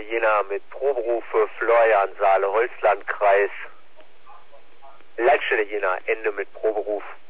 Jena mit Proberuf für Florian Saale, Holzlandkreis. Leitstelle Jena, Ende mit Proberuf.